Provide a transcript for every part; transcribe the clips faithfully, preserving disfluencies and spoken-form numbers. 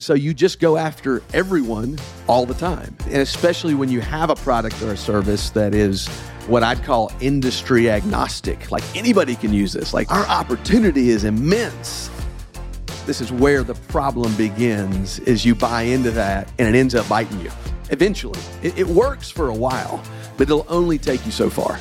So you just go after everyone all the time. And especially when you have a product or a service that is what I'd call industry agnostic. Like anybody can use this. Like our opportunity is immense. This is where the problem begins, is you buy into that and it ends up biting you. Eventually. It, it works for a while, but it'll only take you so far.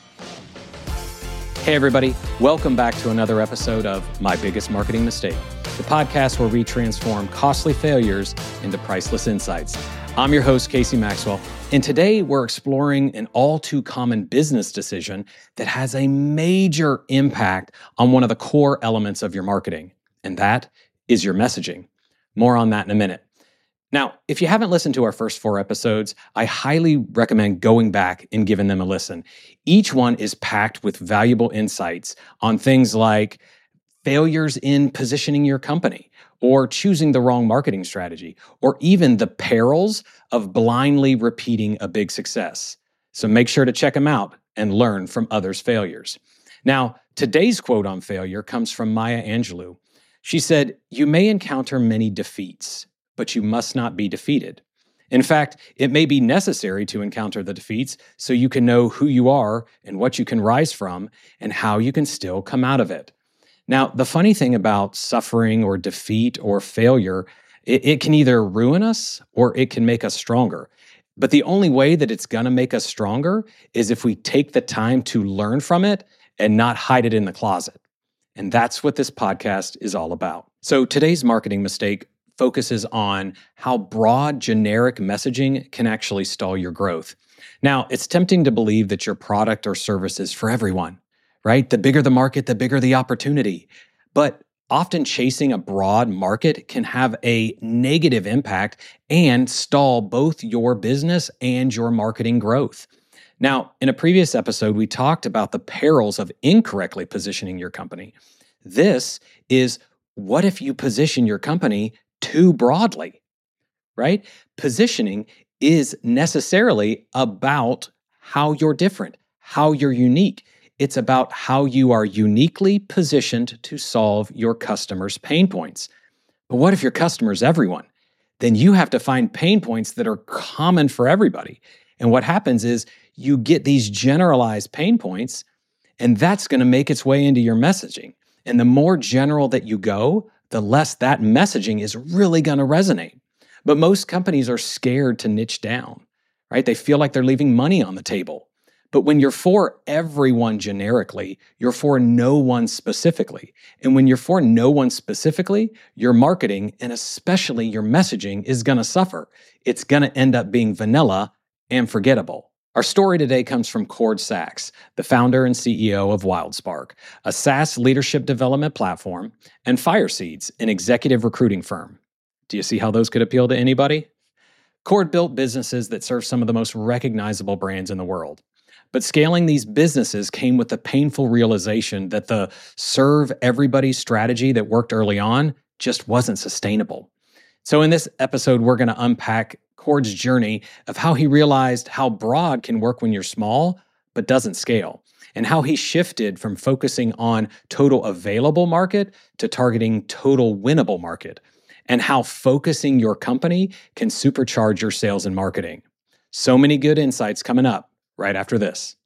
Hey everybody, welcome back to another episode of My Biggest Marketing Mistake, the podcast where we transform costly failures into priceless insights. I'm your host, Casey Maxwell, and today we're exploring an all too common business decision that has a major impact on one of the core elements of your marketing, and that is your messaging. More on that in a minute. Now, if you haven't listened to our first four episodes, I highly recommend going back and giving them a listen. Each one is packed with valuable insights on things like failures in positioning your company, or choosing the wrong marketing strategy, or even the perils of blindly repeating a big success. So make sure to check them out and learn from others' failures. Now, today's quote on failure comes from Maya Angelou. She said, "You may encounter many defeats, but you must not be defeated. In fact, it may be necessary to encounter the defeats so you can know who you are and what you can rise from and how you can still come out of it." Now, the funny thing about suffering or defeat or failure, it, it can either ruin us or it can make us stronger. But the only way that it's going to make us stronger is if we take the time to learn from it and not hide it in the closet. And that's what this podcast is all about. So today's marketing mistake focuses on how broad, generic messaging can actually stall your growth. Now, it's tempting to believe that your product or service is for everyone, right? The bigger the market, the bigger the opportunity. But often chasing a broad market can have a negative impact and stall both your business and your marketing growth. Now, in a previous episode, we talked about the perils of incorrectly positioning your company. This is, what if you position your company too broadly, right? Positioning is necessarily about how you're different, how you're unique. It's about how you are uniquely positioned to solve your customers' pain points. But what if your customer's everyone? Then you have to find pain points that are common for everybody. And what happens is you get these generalized pain points, and that's going to make its way into your messaging. And the more general that you go, the less that messaging is really going to resonate. But most companies are scared to niche down, right? They feel like they're leaving money on the table. But when you're for everyone generically, you're for no one specifically. And when you're for no one specifically, your marketing, and especially your messaging, is going to suffer. It's going to end up being vanilla and forgettable. Our story today comes from Cord Sachs, the founder and C E O of WildSpark, a SaaS leadership development platform, and Fireseeds, an executive recruiting firm. Do you see how those could appeal to anybody? Cord built businesses that serve some of the most recognizable brands in the world. But scaling these businesses came with the painful realization that the serve everybody strategy that worked early on just wasn't sustainable. So in this episode, we're going to unpack Cord's journey of how he realized how broad can work when you're small, but doesn't scale, and how he shifted from focusing on total available market to targeting total winnable market, and how focusing your company can supercharge your sales and marketing. So many good insights coming up right after this.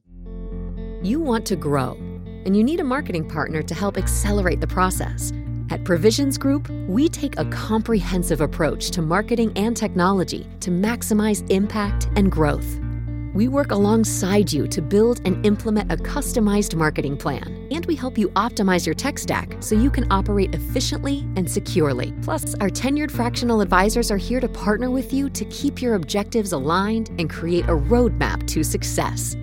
You want to grow, and you need a marketing partner to help accelerate the process. At Provisions Group, we take a comprehensive approach to marketing and technology to maximize impact and growth. We work alongside you to build and implement a customized marketing plan, and we help you optimize your tech stack so you can operate efficiently and securely. Plus, our tenured fractional advisors are here to partner with you to keep your objectives aligned and create a roadmap to success.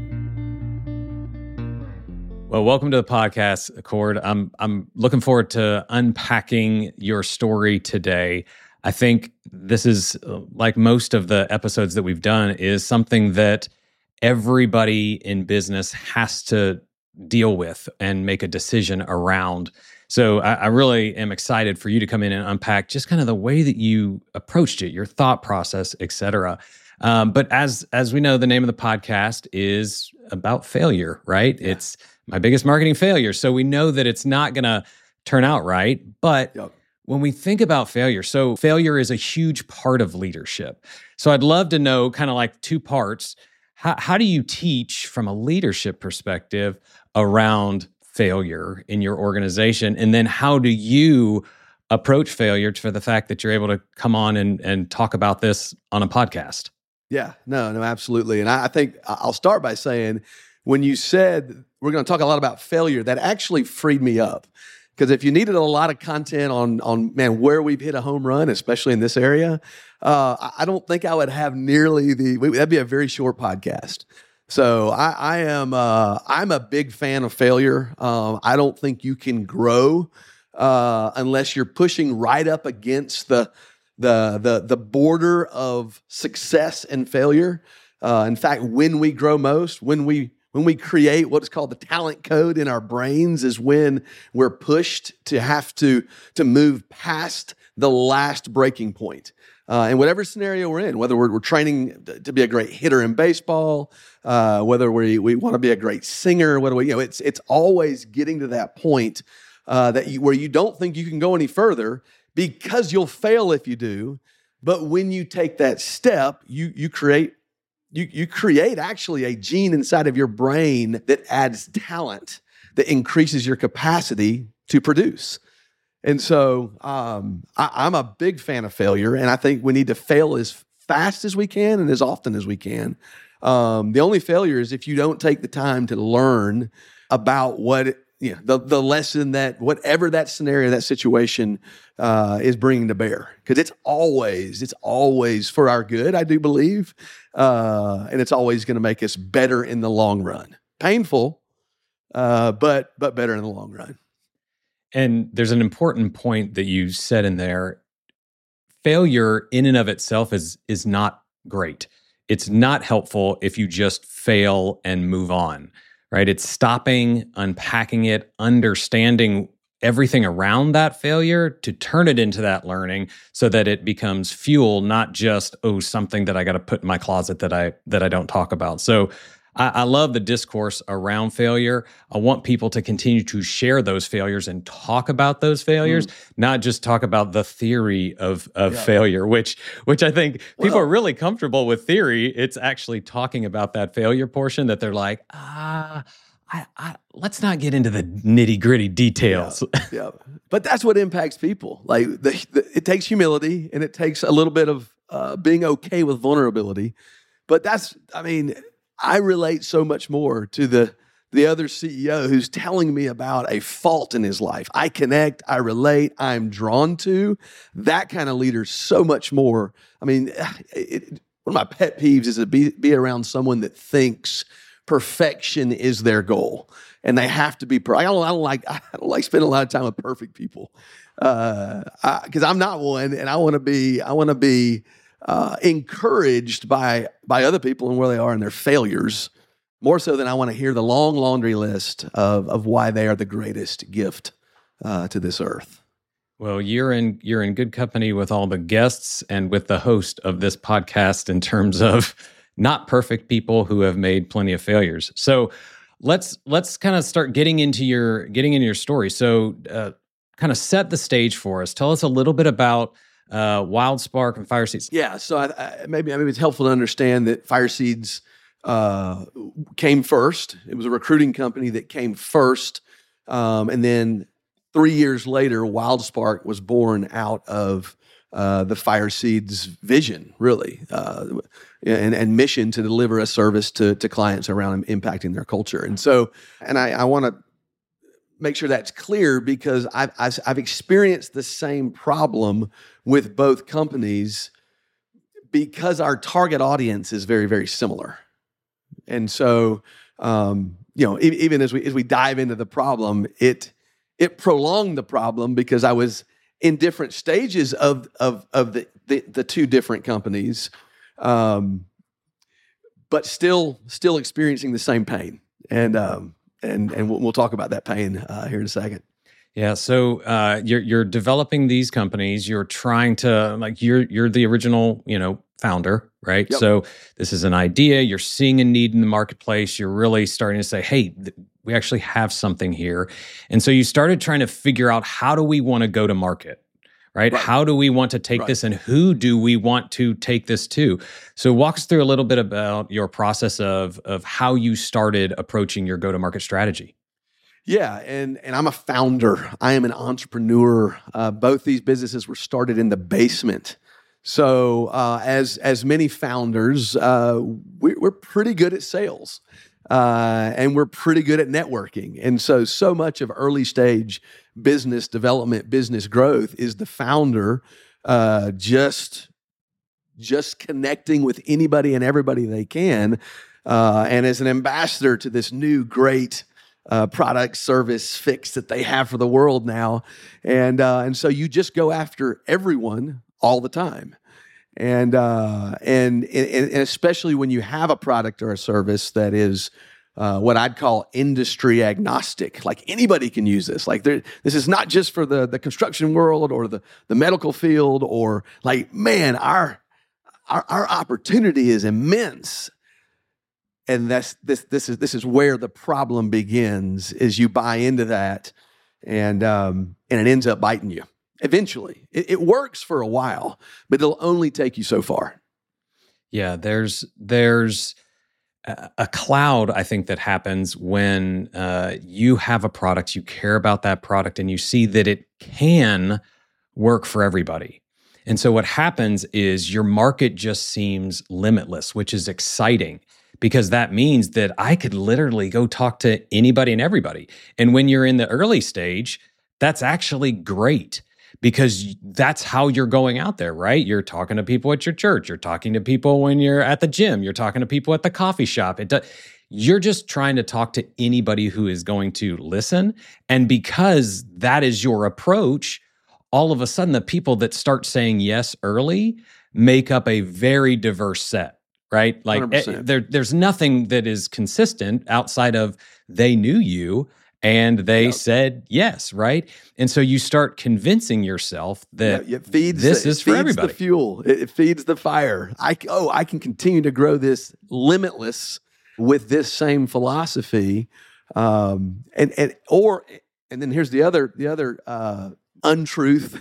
Well, welcome to the podcast, Cord. I'm I'm looking forward to unpacking your story today. I think this is, like most of the episodes that we've done, is something that everybody in business has to deal with and make a decision around. So I, I really am excited for you to come in and unpack just kind of the way that you approached it, your thought process, et cetera. Um, but as as we know, the name of the podcast is about failure, right? Yeah. It's My Biggest Marketing Failure. So we know that it's not going to turn out right, but yep. when we think about failure, so failure is a huge part of leadership. So I'd love to know, kind of like two parts, how, how do you teach from a leadership perspective around failure in your organization? And then how do you approach failure for the fact that you're able to come on and, and talk about this on a podcast? Yeah, no, no, absolutely. And I, I think I'll start by saying, when you said we're going to talk a lot about failure, that actually freed me up. Because if you needed a lot of content on, on man, where we've hit a home run, especially in this area, uh, I don't think I would have nearly the, that'd be a very short podcast. So I, I am, uh, I'm a big fan of failure. Um, I don't think you can grow uh, unless you're pushing right up against the, the, the, the border of success and failure. Uh, in fact, when we grow most, when we When we create what's called the talent code in our brains is when we're pushed to have to, to move past the last breaking point. Uh, in whatever scenario we're in, whether we're, we're training to be a great hitter in baseball, uh, whether we, we want to be a great singer, what do we, you know, it's, it's always getting to that point uh, that you, where you don't think you can go any further because you'll fail if you do. But when you take that step, you, you create You you create actually a gene inside of your brain that adds talent, that increases your capacity to produce. And so um, I, I'm a big fan of failure, and I think we need to fail as fast as we can and as often as we can. Um, the only failure is if you don't take the time to learn about what it, you know, the the lesson that whatever that scenario, that situation uh, is bringing to bear, because it's always it's always for our good, I do believe, uh, and it's always going to make us better in the long run. Painful, uh, but but better in the long run. And there's an important point that you said in there. Failure in and of itself is is not great. It's not helpful if you just fail and move on. Right? It's stopping, unpacking it, understanding everything around that failure to turn it into that learning so that it becomes fuel, not just, oh, something that I got to put in my closet that I that I don't talk about. So I, I love the discourse around failure. I want people to continue to share those failures and talk about those failures, mm. not just talk about the theory of, of yeah. failure, which which I think people well, are really comfortable with theory. It's actually talking about that failure portion that they're like, ah, I, I, let's not get into the nitty gritty details. Yeah, yeah, but that's what impacts people. Like the, the, it takes humility and it takes a little bit of uh, being okay with vulnerability. But that's, I mean, I relate so much more to the the other C E O who's telling me about a fault in his life. I connect, I relate, I'm drawn to that kind of leader so much more. I mean, it, one of my pet peeves is to be, be around someone that thinks perfection is their goal, and they have to be. Per- I don't, I don't like. I don't like spending a lot of time with perfect people, because uh, I'm not one, and I want to be. I want to be uh, encouraged by by other people and where they are in their failures, more so than I want to hear the long laundry list of of why they are the greatest gift uh, to this earth. Well, you're in you're in good company with all the guests and with the host of this podcast in terms of not perfect people who have made plenty of failures. So let's let's kind of start getting into your getting into your story. So uh, kind of set the stage for us. Tell us a little bit about uh, WildSpark and Fireseeds. Yeah. So I, I, maybe maybe it's helpful to understand that Fireseeds uh, came first. It was a recruiting company that came first, um, and then three years later, WildSpark was born out of Uh, the Fireseeds vision, really, uh, and, and mission to deliver a service to, to clients around impacting their culture. And so, and I, I want to make sure that's clear because I've, I've, I've experienced the same problem with both companies because our target audience is very, very similar. And so, um, you know, e- even as we as we dive into the problem, it it prolonged the problem because I was in different stages of of of the the, the two different companies, um, but still still experiencing the same pain, and um, and and we'll, we'll talk about that pain uh, here in a second. Yeah, so uh, you're you're developing these companies. You're trying to like you're you're the original you know founder, right? Yep. So this is an idea. You're seeing a need in the marketplace. You're really starting to say, hey. Th- We actually have something here. And so you started trying to figure out how do we want to go to market, right? Right. How do we want to take Right. this and who do we want to take this to? So walk us through a little bit about your process of, of how you started approaching your go-to-market strategy. Yeah, and and I'm a founder. I am an entrepreneur. Uh, both these businesses were started in the basement. So uh, as as many founders, uh, we, we're pretty good at sales, uh, and we're pretty good at networking. And so so much of early stage business development, business growth, is the founder uh, just just connecting with anybody and everybody they can, uh, and as an ambassador to this new great Uh, product, service, fix that they have for the world now. And uh, and so you just go after everyone all the time. And, uh, and, and, and especially when you have a product or a service that is uh, what I'd call industry agnostic. Like anybody can use this. Like there, this is not just for the, the construction world or the, the medical field, or like, man, our, our, our opportunity is immense. And that's this. This is this is where the problem begins. Is you buy into that, and um, and it ends up biting you eventually. It, it works for a while, but it'll only take you so far. Yeah, there's there's a, a cloud, I think, that happens when uh, you have a product, you care about that product, and you see that it can work for everybody. And so what happens is your market just seems limitless, which is exciting, because that means that I could literally go talk to anybody and everybody. And when you're in the early stage, that's actually great, because that's how you're going out there, right? You're talking to people at your church. You're talking to people when you're at the gym. You're talking to people at the coffee shop. It does, you're just trying to talk to anybody who is going to listen. And because that is your approach, all of a sudden the people that start saying yes early make up a very diverse set. Right? Like it, there, there's nothing that is consistent outside of they knew you and they yep. said yes, right? And so you start convincing yourself that yeah, it feeds, this it is for feeds everybody. The fuel. It, it feeds the fire. I oh, I can continue to grow this limitless with this same philosophy, um, and and or and then here's the other the other. Uh, untruth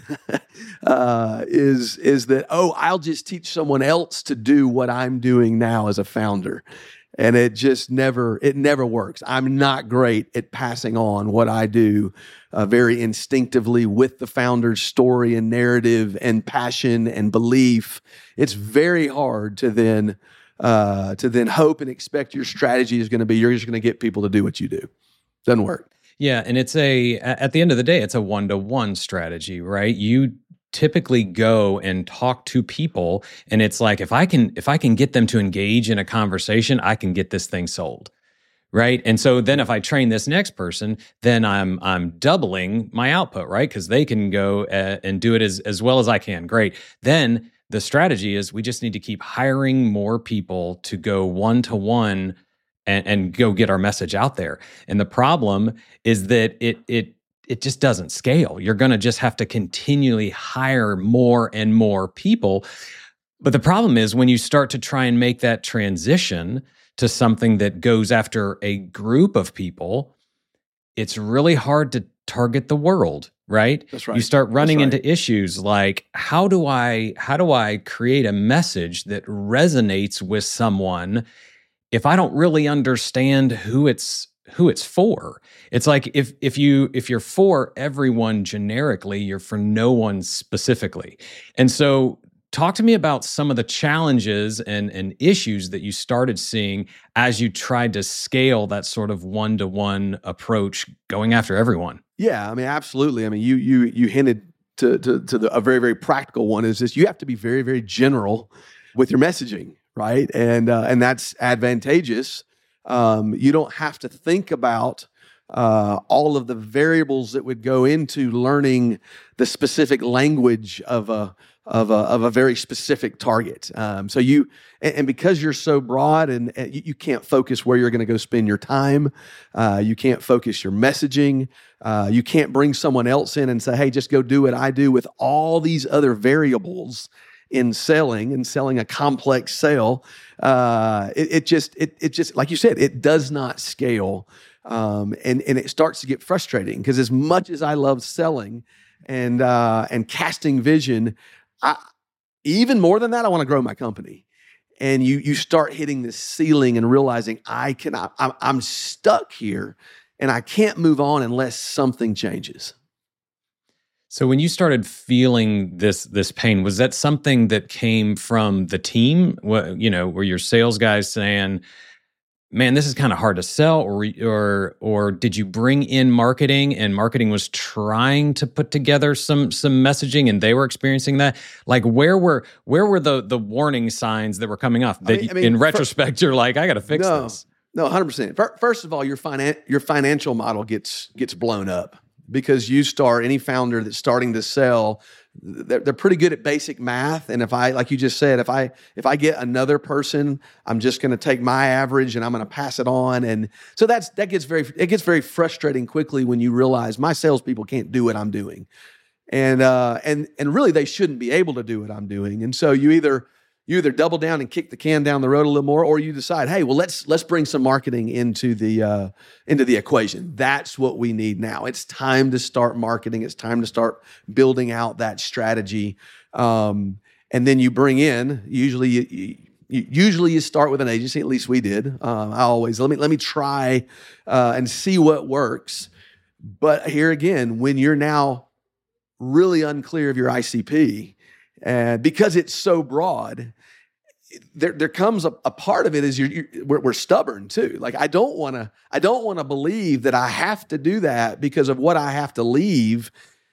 uh, is is that, oh, I'll just teach someone else to do what I'm doing now as a founder. And it just never, it never works. I'm not great at passing on what I do uh, very instinctively with the founder's story and narrative and passion and belief. It's very hard to then uh, to then hope and expect your strategy is going to be, you're just going to get people to do what you do. Doesn't work. Yeah, and it's a, at the end of the day, it's a one-to-one strategy, right? You typically go and talk to people, and it's like, if I can if I can get them to engage in a conversation, I can get this thing sold, right? And so then if I train this next person, then I'm I'm doubling my output, right? Because they can go uh, and do it as, as well as I can. Great. Then the strategy is we just need to keep hiring more people to go one-to-one And, and go get our message out there. And the problem is that it it it just doesn't scale. You're going to just have to continually hire more and more people. But the problem is when you start to try and make that transition to something that goes after a group of people, it's really hard to target the world, right? That's right. You start running right. into issues like, how do I how do I create a message that resonates with someone if I don't really understand who it's who it's for? It's like if if you if you're for everyone generically, you're for no one specifically. And so talk to me about some of the challenges and, and issues that you started seeing as you tried to scale that sort of one-to-one approach going after everyone. Yeah, I mean, absolutely. I mean, you you you hinted to to, to the, a very, very practical one is this: you have to be very, very general with your messaging. Right, and uh, and that's advantageous. Um, you don't have to think about uh, all of the variables that would go into learning the specific language of a of a of a very specific target. Um, so you and, and because you're so broad and, and you, you can't focus where you're going to go spend your time. Uh, you can't focus your messaging. Uh, you can't bring someone else in and say, "Hey, just go do what I do," with all these other variables in selling and selling a complex sale. Uh, it, it just, it, it just, like you said, it does not scale. Um, and, and it starts to get frustrating because as much as I love selling and uh, and casting vision. I, even more than that, I want to grow my company. And you you start hitting this ceiling and realizing I cannot, I'm, I'm stuck here and I can't move on unless something changes. So when you started feeling this this pain, was that something that came from the team? What, you know, were your sales guys saying, man, this is kind of hard to sell, or or or did you bring in marketing and marketing was trying to put together some some messaging and they were experiencing that? Like where were where were the the warning signs that were coming off that I mean, I mean, in retrospect for, you're like, I got to fix no, this? No, one hundred percent. First of all, your finan- your financial model gets gets blown up because you start, any founder that's starting to sell, they're, they're pretty good at basic math. And if I, like you just said, if I if I get another person, I'm just going to take my average and I'm going to pass it on. And so that's that gets very it gets very frustrating quickly when you realize my salespeople can't do what I'm doing, and uh, and and really they shouldn't be able to do what I'm doing. And so you either you either double down and kick the can down the road a little more, or you decide, hey, well let's let's bring some marketing into the uh, into the equation. That's what we need now. It's time to start marketing. It's time to start building out that strategy. Um, and then you bring in, usually you, you, usually you start with an agency. At least we did. Um, I always let me let me try uh, and see what works. But here again, when you're now really unclear of your I C P, and because it's so broad, there there comes a, a part of it is you're, you're we're, we're stubborn too. Like I don't want to I don't want to believe that I have to do that because of what I have to leave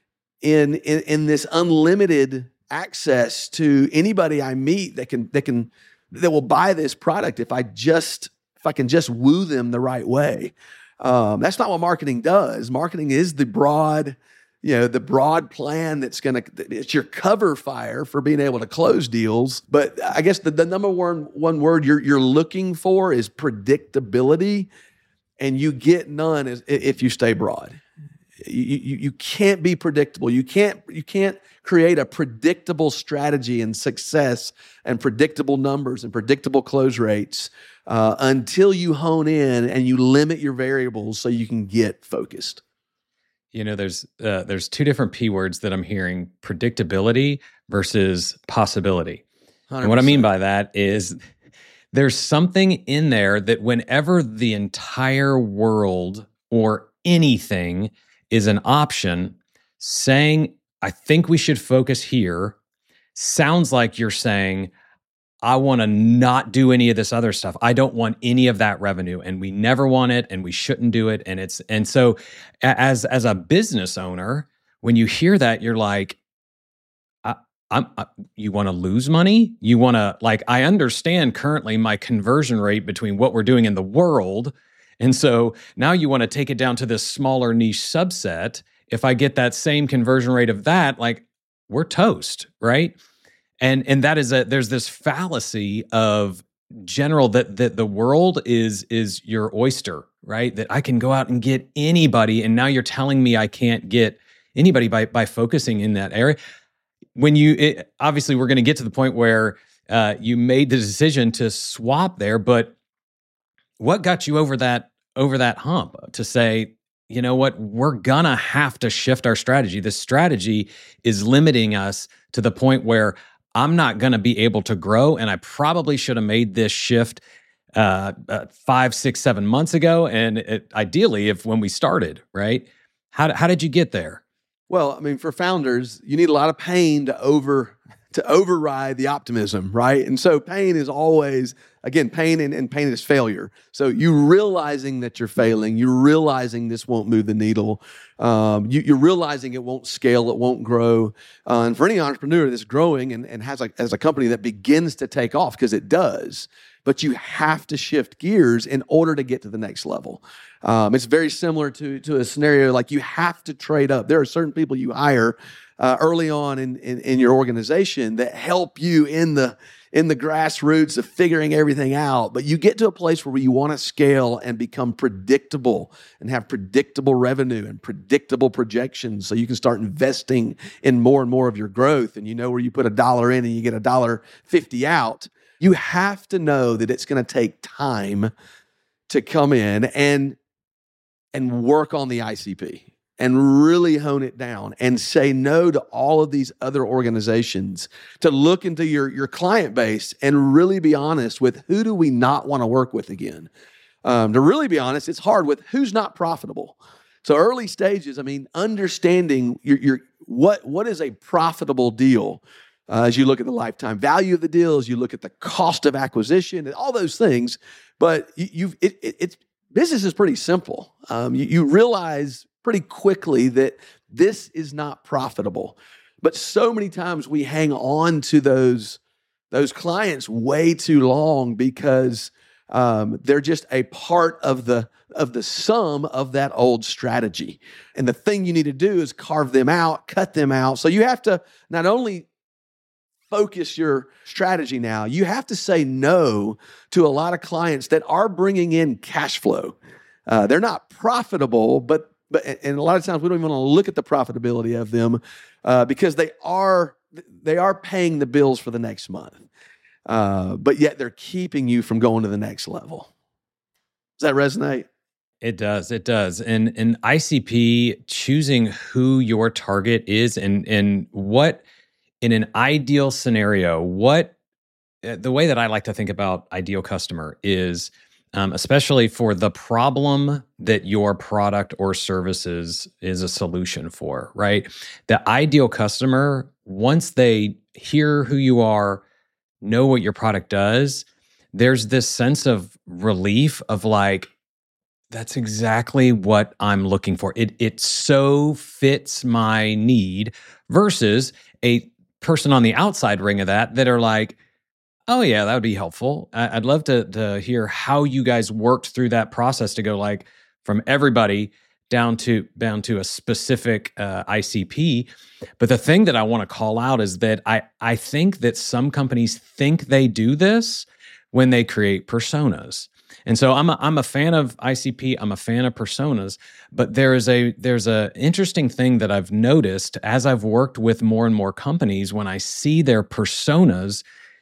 in, in in this unlimited access to anybody I meet that can that can that will buy this product if I just if I can just woo them the right way. Um, that's not what marketing does. Marketing is the broad, you know, the broad plan that's going to, it's your cover fire for being able to close deals. But I guess the, the number one, one word you're, you're looking for is predictability, and you get none as, if you stay broad. You, you, you can't be predictable. You can't, you can't create a predictable strategy and success and predictable numbers and predictable close rates uh, until you hone in and you limit your variables so you can get focused. You know, there's uh, there's two different P words that I'm hearing: predictability versus possibility. one hundred percent. And what I mean by that is there's something in there that whenever the entire world or anything is an option, saying, I think we should focus here, sounds like you're saying, I want to not do any of this other stuff. I don't want any of that revenue, and we never want it, and we shouldn't do it. And it's and so, as as a business owner, when you hear that, you're like, I, I'm. I, you want to lose money? You want to like? I understand currently my conversion rate between what we're doing in the world, and so now you want to take it down to this smaller niche subset. If I get that same conversion rate of that, like we're toast, right? And and that is a there's this fallacy of general that that the world is is your oyster, right? That I can go out and get anybody, and now you're telling me I can't get anybody by by focusing in that area. When you it, obviously we're going to get to the point where uh, you made the decision to swap there, but what got you over that over that hump to say, you know what, we're gonna have to shift our strategy. This strategy is limiting us to the point where I'm not going to be able to grow, and I probably should have made this shift uh, uh, five, six, seven months ago, and it, ideally, if when we started, right? How how did you get there? Well, I mean, for founders, you need a lot of pain to over to override the optimism, right? And so pain is always, again, pain and, and pain is failure. So you realizing that you're failing, you're realizing this won't move the needle, um, you, you're realizing it won't scale, it won't grow. Uh, and for any entrepreneur that's growing and, and has a, as a company that begins to take off, because it does, but you have to shift gears in order to get to the next level. Um, it's very similar to, to a scenario like you have to trade up. There are certain people you hire uh, early on in, in, in your organization that help you in the in the grassroots of figuring everything out. But you get to a place where you want to scale and become predictable and have predictable revenue and predictable projections so you can start investing in more and more of your growth. And you know where you put a dollar in and you get a dollar fifty out. You have to know that it's going to take time to come in and, and work on the I C P. and really hone it down and say no to all of these other organizations, to look into your, your client base and really be honest with who do we not want to work with again. Um, to really be honest, it's hard with who's not profitable. So early stages, I mean, understanding your, your what what is a profitable deal uh, as you look at the lifetime value of the deal, as you look at the cost of acquisition, and all those things. But you, you've it, it, it's business is pretty simple. Um, you, you realize pretty quickly that this is not profitable. But so many times we hang on to those those clients way too long because um, they're just a part of the of the sum of that old strategy. And the thing you need to do is carve them out, cut them out. So you have to not only focus your strategy now, you have to say no to a lot of clients that are bringing in cash flow. Uh, they're not profitable, but but and a lot of times we don't even want to look at the profitability of them uh, because they are they are paying the bills for the next month. Uh, but yet they're keeping you from going to the next level. Does that resonate? It does. It does. And in I C P, choosing who your target is and and what in an ideal scenario, what the way that I like to think about ideal customer is, um, especially for the problem that your product or services is a solution for, right? The ideal customer, once they hear who you are, know what your product does, there's this sense of relief of like, that's exactly what I'm looking for. It it so fits my need versus a person on the outside ring of that that are like, oh yeah, that would be helpful. I'd love to to hear how you guys worked through that process to go like from everybody down to down to a specific uh, I C P. But the thing that I want to call out is that I I think that some companies think they do this when they create personas. And so I'm a, I'm a fan of I C P. I'm a fan of personas, but there is a there's a interesting thing that I've noticed as I've worked with more and more companies. When I see their personas,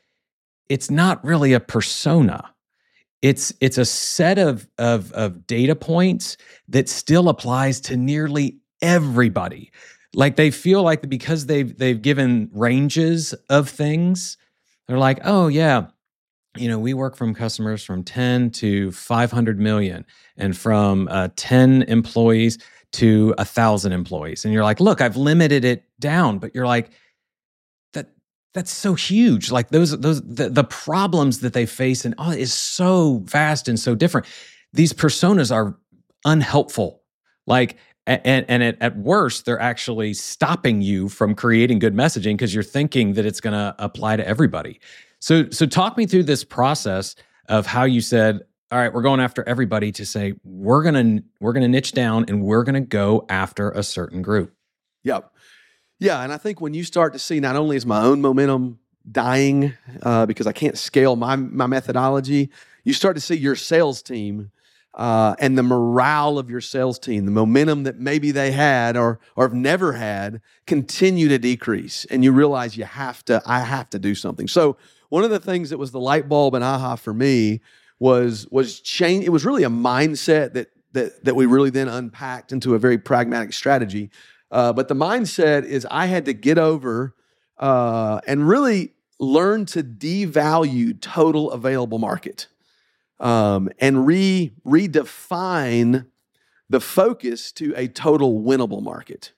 it's not really a persona. It's it's a set of of of data points that still applies to nearly everybody. Like they feel like because they've they've given ranges of things, they're like, oh yeah. You know, we work from customers from ten to five hundred million and from uh, ten employees to one thousand employees. And you're like, look, I've limited it down. But you're like, that that's so huge. Like those, those the, the problems that they face and oh, is so vast and so different. These personas are unhelpful. Like, and, and at, at worst, they're actually stopping you from creating good messaging because you're thinking that it's going to apply to everybody. So, so talk me through this process of how you said, all right, we're going after everybody to say, we're going to, we're going to niche down and we're going to go after a certain group. Yep. Yeah. And I think when you start to see, not only is my own momentum dying uh, because I can't scale my, my methodology, you start to see your sales team uh, and the morale of your sales team, the momentum that maybe they had or, or have never had continue to decrease. And you realize you have to, I have to do something. So, one of the things that was the light bulb and aha for me was was change. It was really a mindset that that that we really then unpacked into a very pragmatic strategy. Uh, but the mindset is I had to get over uh, and really learn to devalue total available market um, and re redefine the focus to a total winnable market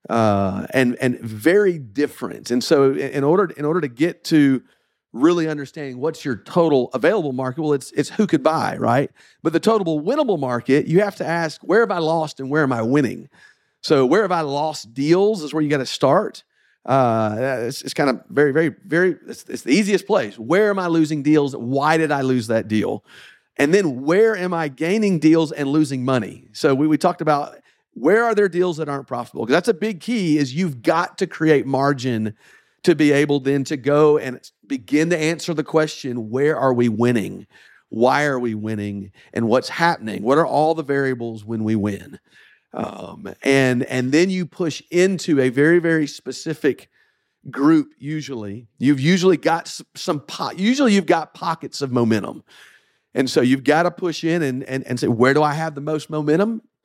uh, and and very different. And so in order in order to get to really understanding what's your total available market, well, it's it's who could buy, right? But the total winnable market, you have to ask, where have I lost and where am I winning? So where have I lost deals is where you got to start. Uh, it's, it's kind of very, very, very, it's, it's the easiest place. Where am I losing deals? Why did I lose that deal? And then where am I gaining deals and losing money? So we, we talked about where are there deals that aren't profitable? Because that's a big key is you've got to create margin to be able then to go and begin to answer the question, where are we winning? Why are we winning? And what's happening? What are all the variables when we win? Um, and, and then you push into a very, very specific group usually. You've usually got some, po- usually you've got pockets of momentum. And so you've got to push in and, and, and say, where do I have the most momentum?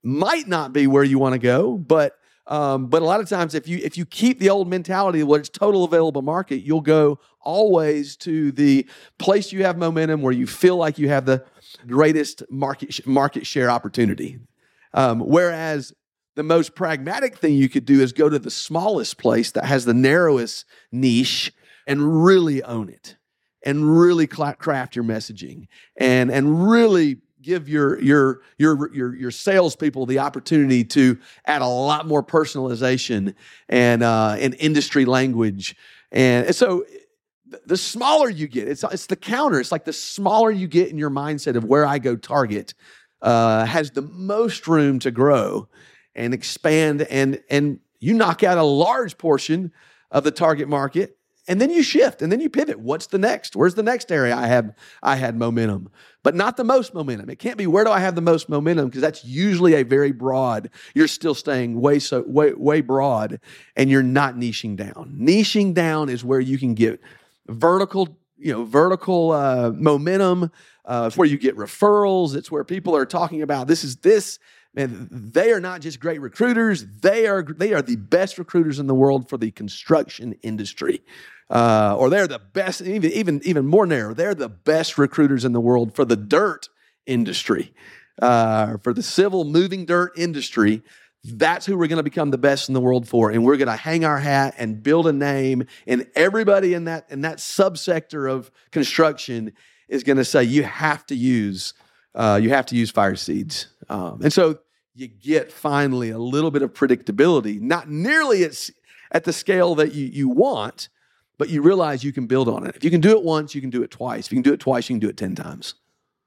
might not be where you want to go, but um, but a lot of times if you if you keep the old mentality of what it's total available market, you'll go always to the place you have momentum where you feel like you have the greatest market market share opportunity. Um, whereas the most pragmatic thing you could do is go to the smallest place that has the narrowest niche and really own it, and really craft your messaging, and and really give your your your your your salespeople the opportunity to add a lot more personalization and uh, and industry language. And so the smaller you get, it's it's the counter. It's like the smaller you get in your mindset of where I go target uh, has the most room to grow and expand, and and you knock out a large portion of the target market. And then you shift, and then you pivot. What's the next? Where's the next area I have I had momentum, but not the most momentum. It can't be where do I have the most momentum, because that's usually a very broad. You're still staying way so way way broad, and you're not niching down. Niching down is where you can get vertical, you know, vertical uh, momentum. Uh, it's where you get referrals. It's where people are talking about this is this. And they are not just great recruiters; they are they are the best recruiters in the world for the construction industry, uh, or they're the best. Even even even more narrow, they're the best recruiters in the world for the dirt industry, uh, for the civil moving dirt industry. That's who we're going to become the best in the world for, and we're going to hang our hat and build a name. And everybody in that in that subsector of construction is going to say you have to use uh, you have to use Fire Seeds. Um, and so you get finally a little bit of predictability, not nearly at, at the scale that you, you want, but you realize you can build on it. If you can do it once, you can do it twice. If you can do it twice, you can do it ten times.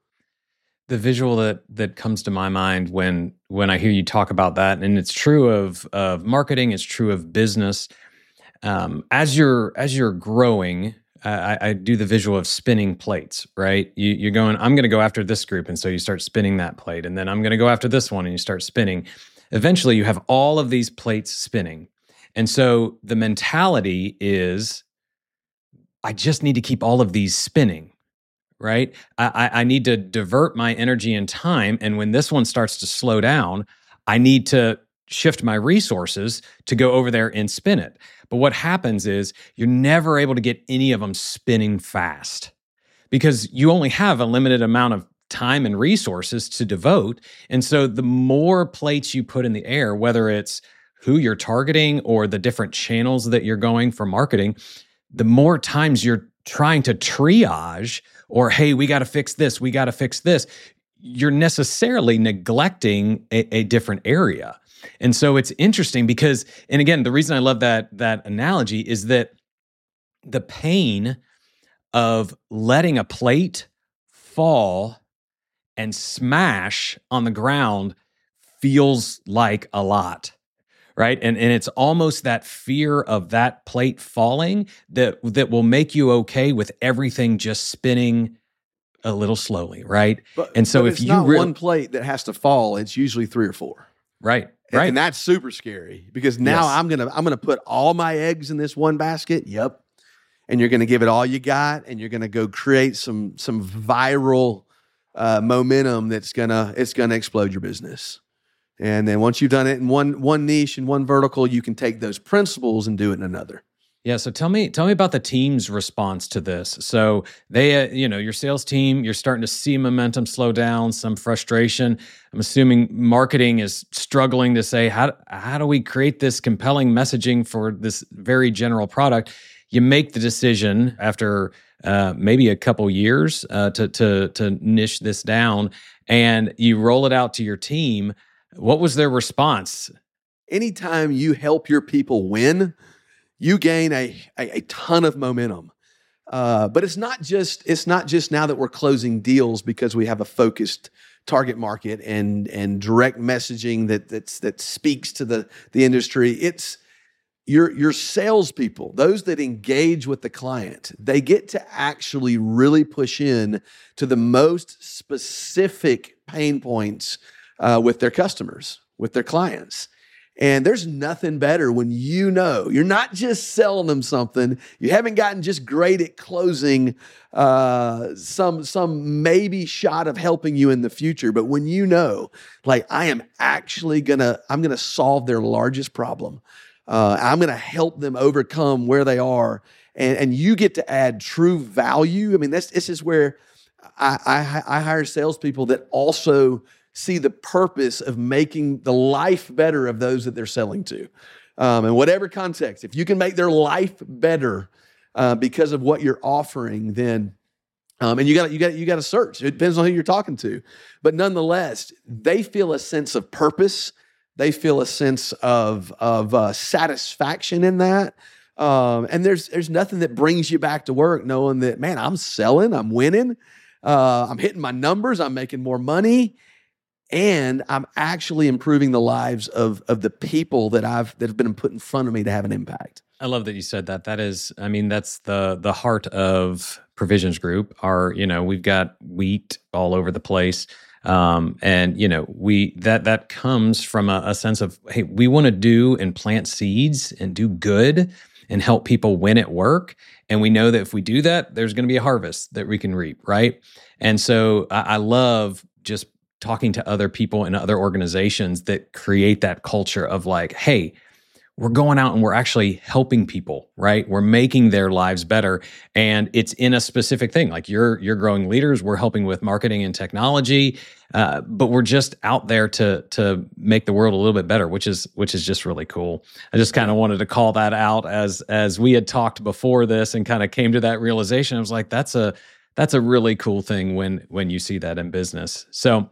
The visual that that comes to my mind when when I hear you talk about that, and it's true of of marketing, it's true of business. Um, as you're as you're growing, I, I do the visual of spinning plates, right? You, you're going, I'm going to go after this group. And so you start spinning that plate. And then I'm going to go after this one, and you start spinning. Eventually, you have all of these plates spinning. And so the mentality is, I just need to keep all of these spinning, right? I, I need to divert my energy and time. And when this one starts to slow down, I need to shift my resources to go over there and spin it. But what happens is you're never able to get any of them spinning fast, because you only have a limited amount of time and resources to devote. And so the more plates you put in the air, whether it's who you're targeting or the different channels that you're going for marketing, the more times you're trying to triage or, hey, we got to fix this, we got to fix this, you're necessarily neglecting a, a different area. And so it's interesting because, and again, the reason I love that that analogy is that the pain of letting a plate fall and smash on the ground feels like a lot, right? And and it's almost that fear of that plate falling that that will make you okay with everything just spinning a little slowly, right? But, and so but if it's you not re- one plate that has to fall, it's usually three or four. Right. And, right. and that's super scary, because now Yes. I'm gonna I'm gonna put all my eggs in this one basket. Yep. And you're gonna give it all you got, and you're gonna go create some some viral uh, momentum that's gonna it's gonna explode your business. And then once you've done it in one one niche and one vertical, you can take those principles and do it in another. Yeah. So tell me, tell me about the team's response to this. So they, uh, you know, your sales team, you're starting to see momentum slow down, some frustration. I'm assuming marketing is struggling to say, how, how do we create this compelling messaging for this very general product? You make the decision after uh, maybe a couple years uh, to, to, to niche this down, and you roll it out to your team. What was their response? Anytime you help your people win, you gain a, a, a ton of momentum. Uh, but it's not just it's not just now that we're closing deals because we have a focused target market and and direct messaging that that's, that speaks to the, the industry. It's your your salespeople, those that engage with the client, they get to actually really push in to the most specific pain points uh, with their customers, with their clients. And there's nothing better when you know you're not just selling them something. You haven't gotten just great at closing uh, some some maybe shot of helping you in the future. But when you know, like, I am actually gonna, I'm gonna solve their largest problem. Uh, I'm gonna help them overcome where they are, and and you get to add true value. I mean, that's this is where I I, I hire salespeople that also see the purpose of making the life better of those that they're selling to. Um, in whatever context, if you can make their life better uh, because of what you're offering, then, um, and you got you got you got to search. It depends on who you're talking to, but nonetheless, they feel a sense of purpose. They feel a sense of of uh, satisfaction in that. Um, and there's there's nothing that brings you back to work knowing that, man, I'm selling, I'm winning, uh, I'm hitting my numbers, I'm making more money. And I'm actually improving the lives of of the people that I've that have been put in front of me to have an impact. I love that you said that. That is, I mean, that's the the heart of Provisions Group. Our, you know, we've got wheat all over the place, um, and you know, we that that comes from a, a sense of, hey, we want to do and plant seeds and do good and help people win at work. And we know that if we do that, there's going to be a harvest that we can reap, right? And so I, I love just talking to other people and other organizations that create that culture of like, hey, we're going out and we're actually helping people, right? We're making their lives better. And it's in a specific thing. Like you're you're growing leaders, we're helping with marketing and technology, uh, but we're just out there to to make the world a little bit better, which is which is just really cool. I just kind of wanted to call that out as as we had talked before this and kind of came to that realization. I was like, that's a That's a really cool thing when when you see that in business. So,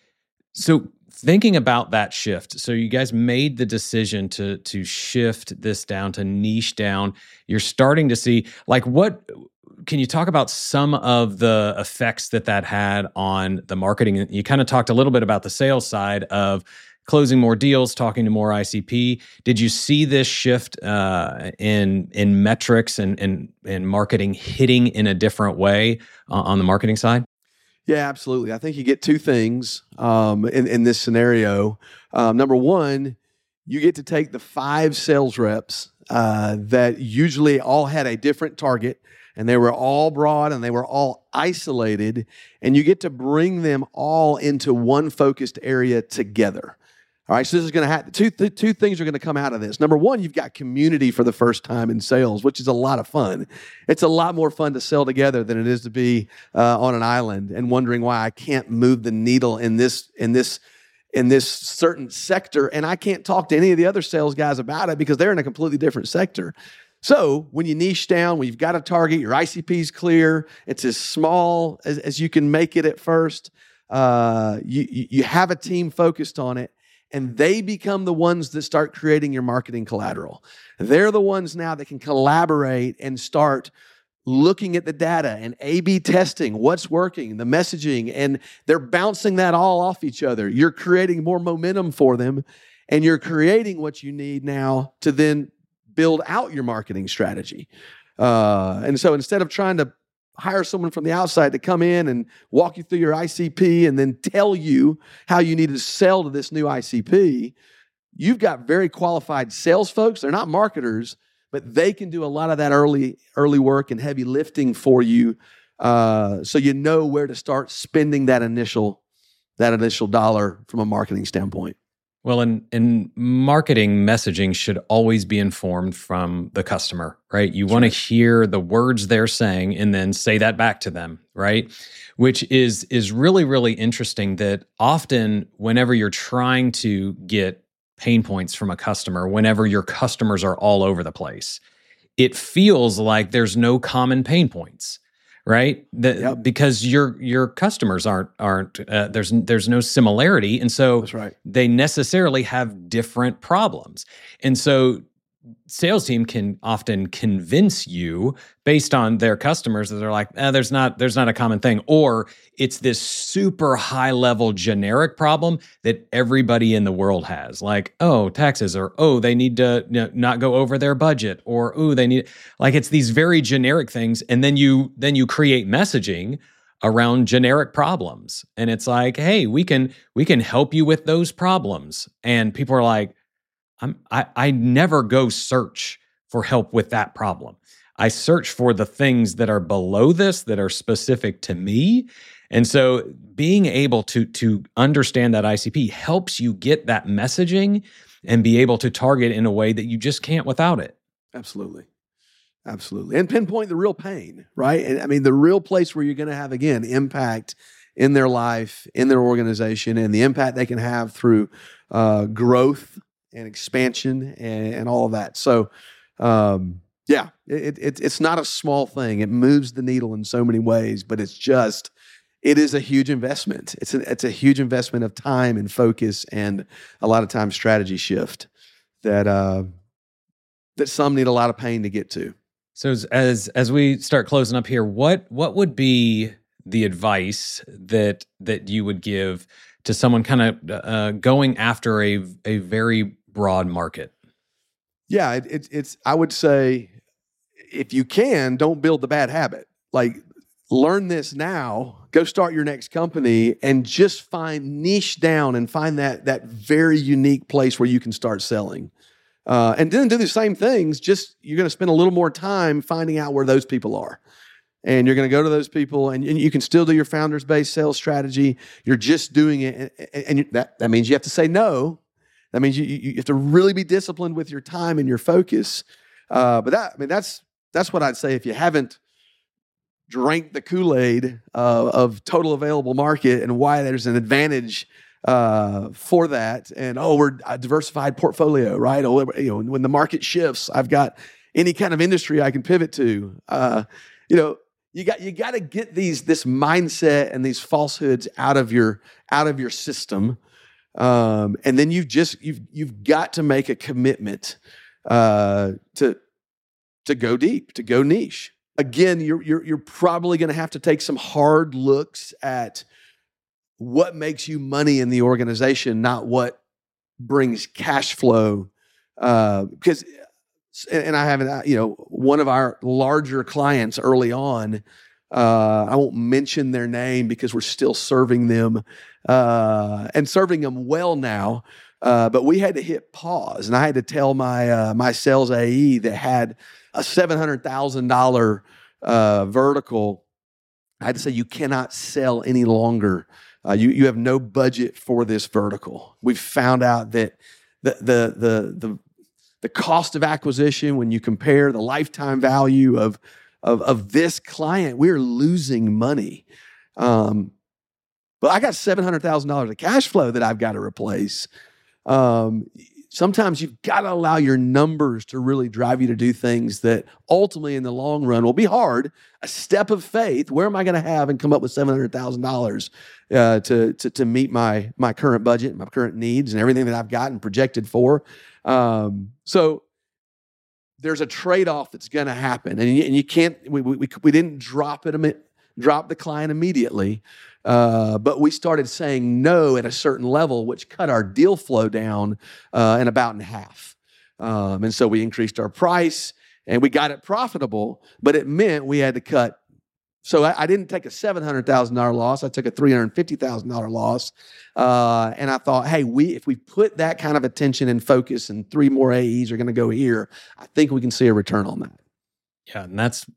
so thinking about that shift, so you guys made the decision to to shift this down, to niche down. You're starting to see, like, what can you talk about some of the effects that that had on the marketing? You kind of talked a little bit about the sales side of closing more deals, talking to more I C P. Did you see this shift uh, in in metrics and and and marketing hitting in a different way uh, on the marketing side? Yeah, absolutely. I think you get two things um, in in this scenario. Um, number one, you get to take the five sales reps uh, that usually all had a different target, and they were all broad and they were all isolated, and you get to bring them all into one focused area together. All right, so this is going to have two th- two things are going to come out of this. Number one, you've got community for the first time in sales, which is a lot of fun. It's a lot more fun to sell together than it is to be uh, on an island and wondering why I can't move the needle in this in this in this certain sector, and I can't talk to any of the other sales guys about it because they're in a completely different sector. So when you niche down, when you've got a target, your I C P is clear, it's as small as, as you can make it at first. Uh, you you have a team focused on it. And they become the ones that start creating your marketing collateral. They're the ones now that can collaborate and start looking at the data and A B testing what's working, the messaging, and they're bouncing that all off each other. You're creating more momentum for them, and you're creating what you need now to then build out your marketing strategy. Uh, and so instead of trying to hire someone from the outside to come in and walk you through your I C P and then tell you how you need to sell to this new I C P, you've got very qualified sales folks. They're not marketers, but they can do a lot of that early early work and heavy lifting for you, uh, so you know where to start spending that initial that initial dollar from a marketing standpoint. Well, in, in marketing, messaging should always be informed from the customer, right? You want to hear the words they're saying and then say that back to them, right? Which is is really, really interesting that often whenever you're trying to get pain points from a customer, whenever your customers are all over the place, it feels like there's no common pain points. Right, the, yep. Because your your customers aren't aren't uh, there's there's no similarity, and so That's right. they necessarily have different problems, and so sales team can often convince you based on their customers that they're like, eh, there's not there's not a common thing, or it's this super high level generic problem that everybody in the world has, like, oh, taxes, or oh, they need to, you know, not go over their budget, or oh, they need, like, it's these very generic things, and then you then you create messaging around generic problems, and it's like, hey, we can we can help you with those problems, and people are like, I'm, I, I never go search for help with that problem. I search for the things that are below this that are specific to me. And so being able to, to understand that I C P helps you get that messaging and be able to target in a way that you just can't without it. Absolutely. Absolutely. And pinpoint the real pain, right? And I mean, the real place where you're going to have, again, impact in their life, in their organization, and the impact they can have through uh, growth and expansion and, and all of that. So, um, yeah, it, it, it's not a small thing. It moves the needle in so many ways, but it's just, it is a huge investment. It's a, it's a huge investment of time and focus and a lot of times strategy shift that uh, that some need a lot of pain to get to. So as, as as we start closing up here, what what would be the advice that that you would give to someone kind of uh, going after a a very broad market? Yeah, it, it, it's. I would say, if you can, don't build the bad habit. Like, learn this now. Go start your next company and just find niche down and find that that very unique place where you can start selling. Uh, and then do the same things. Just you're going to spend a little more time finding out where those people are. And you're going to go to those people, and, and you can still do your founders-based sales strategy. You're just doing it, and, and you, that, that means you have to say no. That means you, you have to really be disciplined with your time and your focus. Uh, but that, I mean, that's that's what I'd say. If you haven't drank the Kool-Aid uh, of total available market and why there's an advantage uh, for that, and oh, we're a diversified portfolio, right? Oh, you know, when the market shifts, I've got any kind of industry I can pivot to. Uh, you know. You got you got to get these this mindset and these falsehoods out of your out of your system, um, and then you've just you've you've got to make a commitment uh, to to go deep, to go niche. Again, you're you're you're probably going to have to take some hard looks at what makes you money in the organization, not what brings cash flow, uh, because. And I haven't, you know, one of our larger clients early on, uh, I won't mention their name because we're still serving them uh, and serving them well now. Uh, but we had to hit pause, and I had to tell my uh, my sales A E that had a seven hundred thousand dollars uh, vertical. I had to say, you cannot sell any longer. Uh, you you have no budget for this vertical. We've found out that the the the the The cost of acquisition, when you compare the lifetime value of, of, of this client, we're losing money. Um, but I got seven hundred thousand dollars of cash flow that I've got to replace. Um, sometimes you've got to allow your numbers to really drive you to do things that ultimately in the long run will be hard. A step of faith. Where am I going to have and come up with seven hundred thousand dollars uh, to, to, to meet my, my current budget, my current needs, and everything that I've gotten projected for? Um, so there's a trade-off that's going to happen, and you, and you can't. We we we didn't drop it, drop the client immediately, uh, but we started saying no at a certain level, which cut our deal flow down uh, in about in half. Um, and so we increased our price, and we got it profitable, but it meant we had to cut. So I, I didn't take a seven hundred thousand dollars loss. I took a three hundred fifty thousand dollars loss. Uh, and I thought, hey, we if we put that kind of attention and focus and three more A Es are going to go here, I think we can see a return on that. Yeah, and that's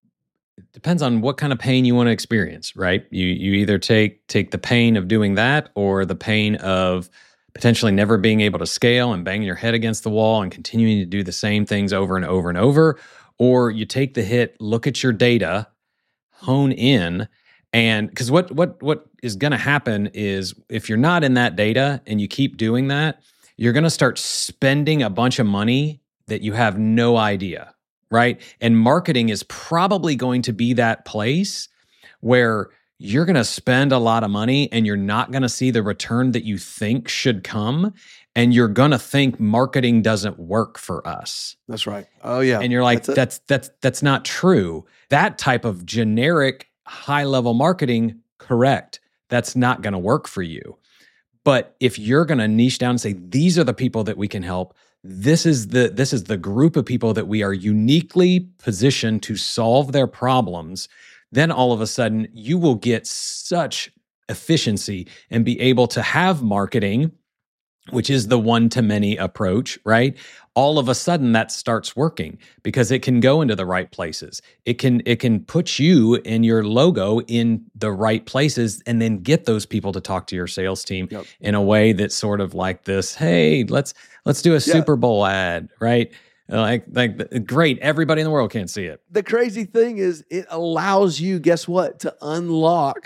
it depends on what kind of pain you want to experience, right? You you either take take the pain of doing that or the pain of potentially never being able to scale and banging your head against the wall and continuing to do the same things over and over and over, or you take the hit, look at your data, hone in, and because what what what is going to happen is if you're not in that data and you keep doing that, you're going to start spending a bunch of money that you have no idea, right? And marketing is probably going to be that place where you're going to spend a lot of money and you're not going to see the return that you think should come, and you're going to think marketing doesn't work for us. That's right. Oh yeah. And you're like, that's that's that's, that's not true. That type of generic high-level marketing, correct. That's not going to work for you. But if you're going to niche down and say, these are the people that we can help, this is the this is the group of people that we are uniquely positioned to solve their problems, then all of a sudden you will get such efficiency and be able to have marketing which is the one-to-many approach, right? All of a sudden that starts working because it can go into the right places. It can it can put you and your logo in the right places and then get those people to talk to your sales team yep. in a way that's sort of like this, hey, let's let's do a yeah. Super Bowl ad, right? Like, like great, everybody in the world can't see it. The crazy thing is it allows you, guess what, to unlock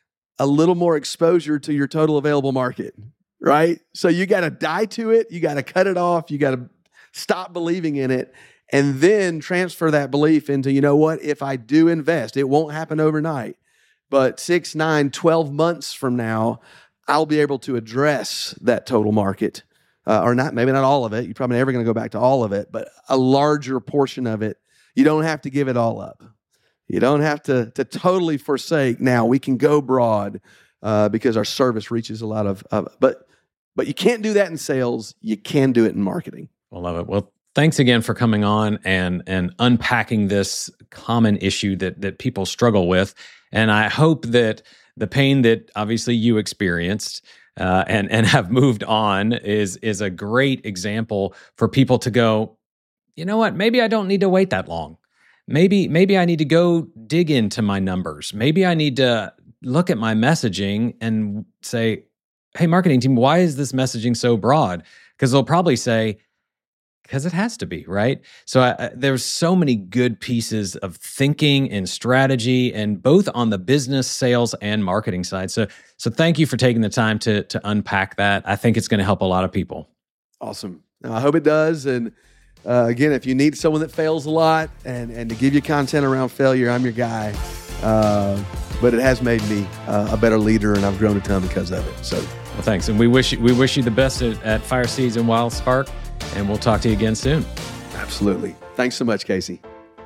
a little more exposure to your total available market, right? So you got to die to it. You got to cut it off. You got to stop believing in it and then transfer that belief into, you know what, if I do invest, it won't happen overnight, but six, nine, twelve months from now, I'll be able to address that total market. Uh, or not, maybe not all of it. You're probably never going to go back to all of it, but a larger portion of it. You don't have to give it all up. You don't have to, to totally forsake. Now we can go broad uh, because our service reaches a lot of, of, but but you can't do that in sales. You can do it in marketing. I love it. Well, thanks again for coming on and and unpacking this common issue that that people struggle with. And I hope that the pain that obviously you experienced Uh, and and have moved on is is a great example for people to go, you know what, maybe I don't need to wait that long. Maybe maybe I need to go dig into my numbers. Maybe I need to look at my messaging and say, hey, marketing team, why is this messaging so broad? Because they'll probably say, because it has to be, right? So I, there's so many good pieces of thinking and strategy, and both on the business, sales, and marketing side. So, so thank you for taking the time to to unpack that. I think it's going to help a lot of people. Awesome. I hope it does. And uh, again, if you need someone that fails a lot and and to give you content around failure, I'm your guy. Uh, but it has made me uh, a better leader, and I've grown a ton because of it. So, well, thanks, and we wish you, we wish you the best at, at Fire Seeds and Wild Spark. And we'll talk to you again soon. Absolutely. Thanks so much, Casey.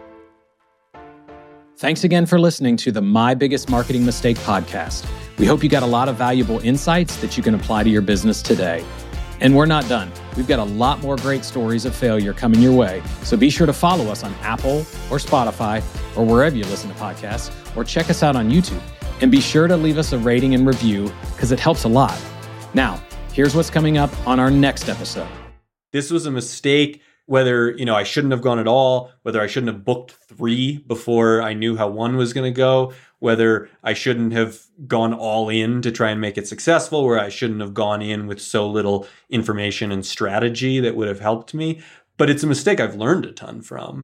Thanks again for listening to the My Biggest Marketing Mistake podcast. We hope you got a lot of valuable insights that you can apply to your business today. And we're not done. We've got a lot more great stories of failure coming your way. So be sure to follow us on Apple or Spotify or wherever you listen to podcasts, or check us out on YouTube. And be sure to leave us a rating and review because it helps a lot. Now, here's what's coming up on our next episode. This was a mistake, whether, you know, I shouldn't have gone at all, whether I shouldn't have booked three before I knew how one was going to go, whether I shouldn't have gone all in to try and make it successful, where I shouldn't have gone in with so little information and strategy that would have helped me. But it's a mistake I've learned a ton from.